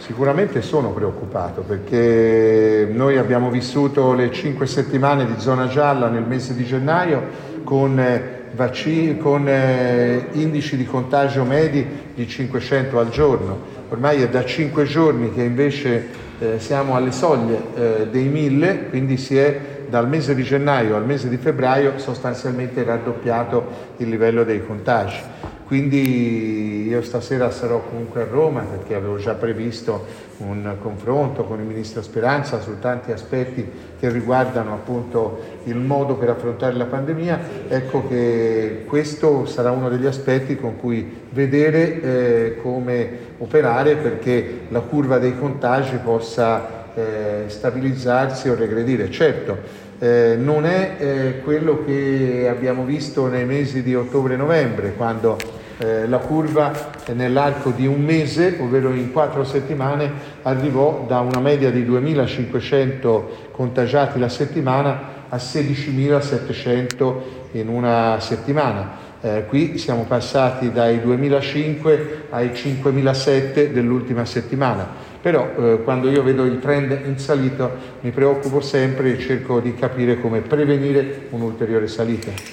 Sicuramente sono preoccupato perché noi abbiamo vissuto le 5 settimane di zona gialla nel mese di gennaio con indici di contagio medi di 500 al giorno. Ormai è da 5 giorni che invece siamo alle soglie dei 1000, quindi si è dal mese di gennaio al mese di febbraio sostanzialmente raddoppiato il livello dei contagi. Quindi io stasera sarò comunque a Roma perché avevo già previsto un confronto con il Ministro Speranza su tanti aspetti che riguardano appunto il modo per affrontare la pandemia. Ecco che questo sarà uno degli aspetti con cui vedere come operare perché la curva dei contagi possa stabilizzarsi o regredire. Certo, non è quello che abbiamo visto nei mesi di ottobre e novembre, quando la curva nell'arco di un mese, ovvero in 4 settimane, arrivò da una media di 2.500 contagiati la settimana a 16.700 in una settimana. Qui siamo passati dai 2.500 ai 5.700 dell'ultima settimana. Però quando io vedo il trend in salita mi preoccupo sempre e cerco di capire come prevenire un'ulteriore salita.